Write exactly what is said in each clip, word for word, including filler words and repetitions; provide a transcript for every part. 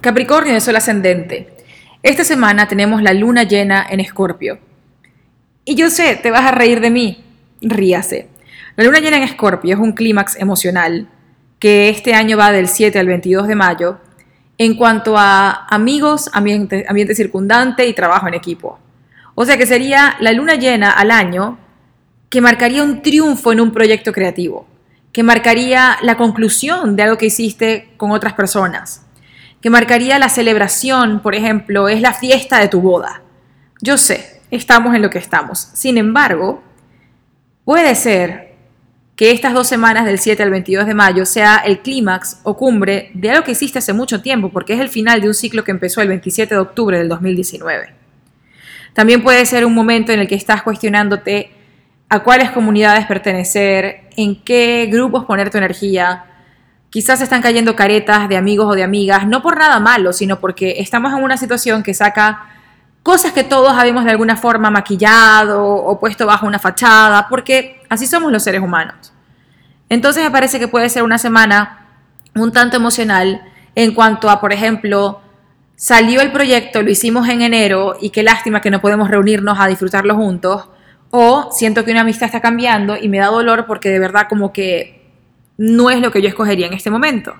Capricornio de Sol ascendente. Esta semana tenemos la luna llena en Escorpio. Y yo sé, te vas a reír de mí. Ríase. La luna llena en Escorpio es un clímax emocional que este año va del siete al veintidós de mayo en cuanto a amigos, ambiente, ambiente circundante y trabajo en equipo. O sea que sería la luna llena al año que marcaría un triunfo en un proyecto creativo, que marcaría la conclusión de algo que hiciste con otras personas, que marcaría la celebración, por ejemplo, es la fiesta de tu boda. Yo sé, estamos en lo que estamos. Sin embargo, puede ser que estas dos semanas del siete al veintidós de mayo sea el clímax o cumbre de algo que hiciste hace mucho tiempo, porque es el final de un ciclo que empezó el veintisiete de octubre del dos mil diecinueve. También puede ser un momento en el que estás cuestionándote a cuáles comunidades pertenecer, en qué grupos poner tu energía. Quizás están cayendo caretas de amigos o de amigas, no por nada malo, sino porque estamos en una situación que saca cosas que todos habíamos de alguna forma maquillado o puesto bajo una fachada, porque así somos los seres humanos. Entonces me parece que puede ser una semana un tanto emocional en cuanto a, por ejemplo, salió el proyecto, lo hicimos en enero y qué lástima que no podemos reunirnos a disfrutarlo juntos, o siento que una amistad está cambiando y me da dolor porque de verdad como que no es lo que yo escogería en este momento.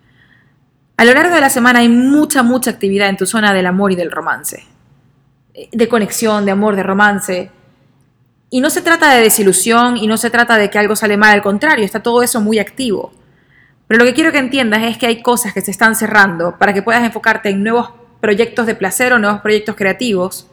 A lo largo de la semana hay mucha, mucha actividad en tu zona del amor y del romance. De conexión, de amor, de romance. Y no se trata de desilusión y no se trata de que algo sale mal, al contrario, está todo eso muy activo. Pero lo que quiero que entiendas es que hay cosas que se están cerrando para que puedas enfocarte en nuevos proyectos de placer o nuevos proyectos creativos,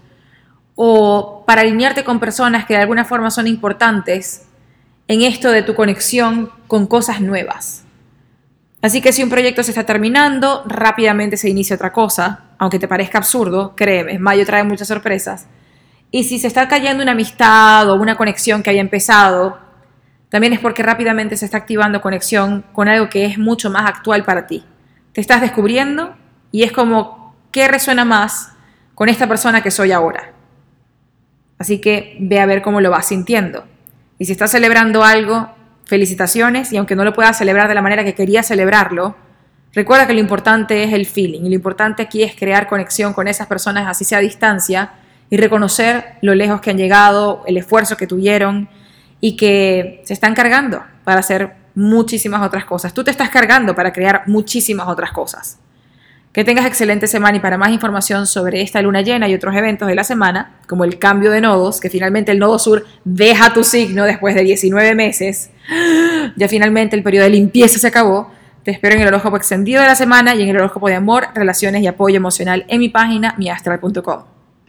o para alinearte con personas que de alguna forma son importantes en esto de tu conexión con cosas nuevas. Así que si un proyecto se está terminando, rápidamente se inicia otra cosa, aunque te parezca absurdo, créeme, mayo trae muchas sorpresas. Y si se está cayendo una amistad o una conexión que haya empezado, también es porque rápidamente se está activando conexión con algo que es mucho más actual para ti. Te estás descubriendo y es como, ¿qué resuena más con esta persona que soy ahora? Así que ve a ver cómo lo vas sintiendo. Y si estás celebrando algo, felicitaciones, y aunque no lo puedas celebrar de la manera que querías celebrarlo, recuerda que lo importante es el feeling, y lo importante aquí es crear conexión con esas personas, así sea a distancia, y reconocer lo lejos que han llegado, el esfuerzo que tuvieron, y que se están cargando para hacer muchísimas otras cosas. Tú te estás cargando para crear muchísimas otras cosas. Que tengas excelente semana, y para más información sobre esta luna llena y otros eventos de la semana, como el cambio de nodos, que finalmente el nodo sur deja tu signo después de diecinueve meses, ya finalmente el periodo de limpieza se acabó, te espero en el horóscopo extendido de la semana y en el horóscopo de amor, relaciones y apoyo emocional en mi página mi astral punto com.